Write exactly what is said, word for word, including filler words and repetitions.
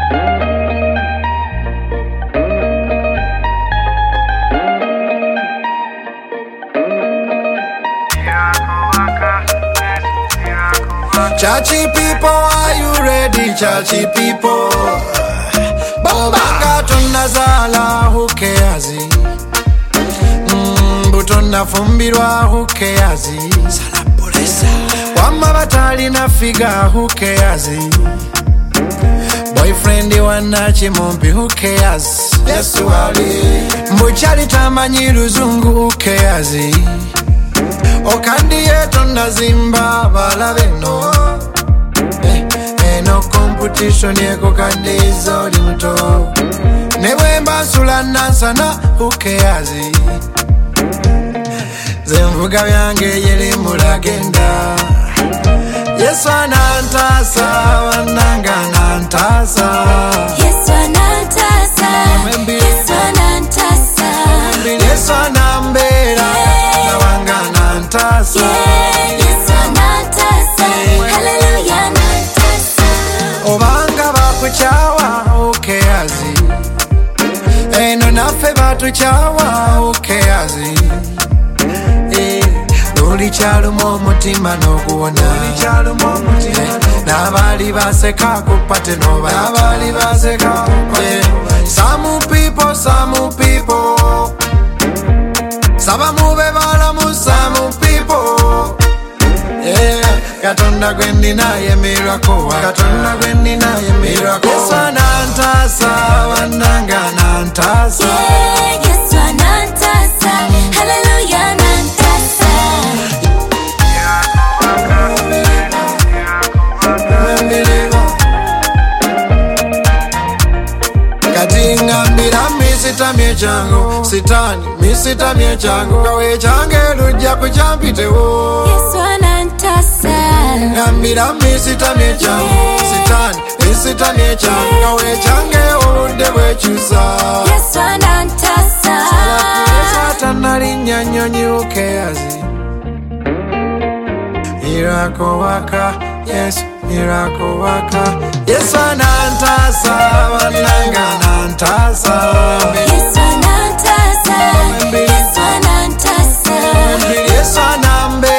Churchy people, are you ready? Churchy people, Banga tunazala who cares? Mm, butona fumbirwa who cares? Wama batali na figure who cares? Boyfriend wana chimompi who cares? Yes wali mbuchali tamanyi luzungu who cares? Okandi yeto nazimba balabe no eh, eh, no competition yeko kandi zoli mto Newe mbasula nasana who cares? Zemvuga byange yeli mulagenda Yesu anantasa wananga nantasa Yesu anantasa Yesu anantasa Yesu anambera Nawanga nantasa Yesu anantasa Hallelujah nantasa Obanga bakuchawa who cares? Eno nafe batuchawa who cares? Luli chalumo mutima no kuona Nabali baseka kupate no ba Nabali baseka kupate Some people, some people Saba mube bala mu some people Yeah, Katonda gwendi na ye miracle Katonda gwendi na ye miracle Yesu anantasa, wananga nantasa Yeah, Yesu anantasa Hallelujah nantasa Katinga mbira misita miechango Sitani misita miechango Kawe change lujja kuchampite wo Yesu anantasa Ngambira misita miechango Sitani misita miechango Kawe change olude wechusa Yesu anantasa Satana linya nyonyi who cares? Miracle worker, yes, miracle worker. Yesu anantasa, wananga nantasa. Yesu anantasa Yesu anantasa Yesu anambe